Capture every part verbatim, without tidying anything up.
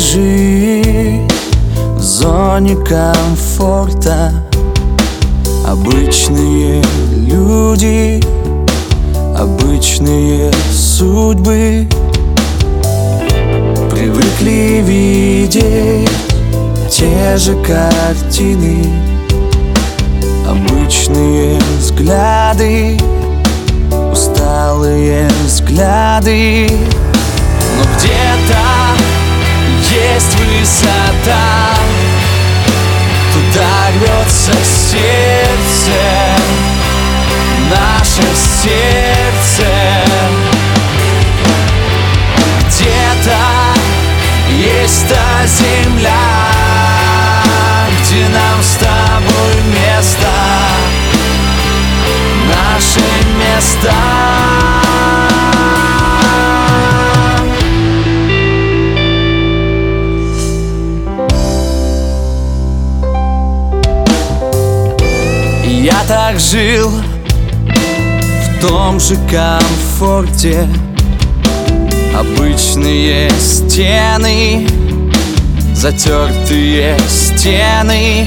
жить в зоне комфорта. Обычные люди, обычные судьбы привыкли видеть те же картины, обычные взгляды, усталые взгляды. Но где-то есть высота, туда рвется сердце, наше сердце. Где-то есть та земля, где нам с тобой место, наше место. Я так жил в том же комфорте. Обычные стены, затертые стены.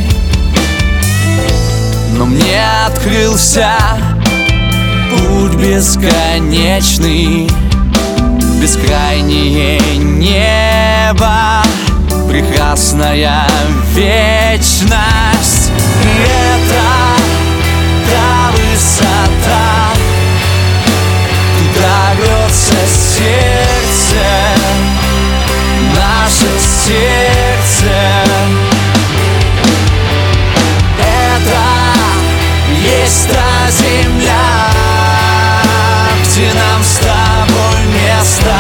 Но мне открылся путь бесконечный, бескрайнее небо, прекрасная вечность. И это та высота, туда рвется сердце, наше сердце. Это есть та земля, где нам с тобой место,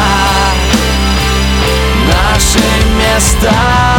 наше место.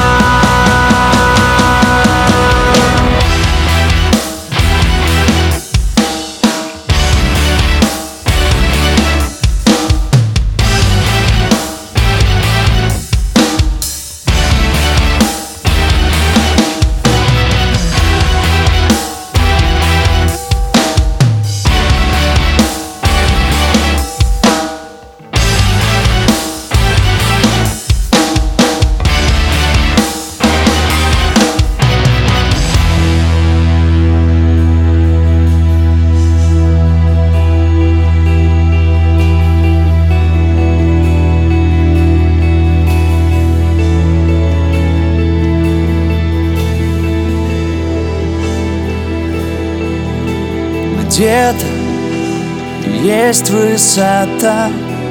Где-то есть высота,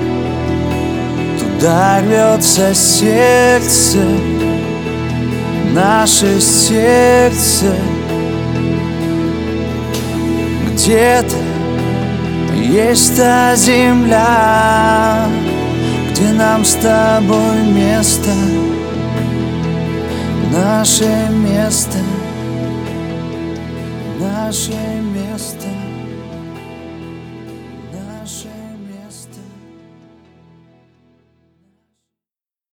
туда рвется сердце, наше сердце. Где-то есть та земля, где нам с тобой место, наше место, наше место. Наше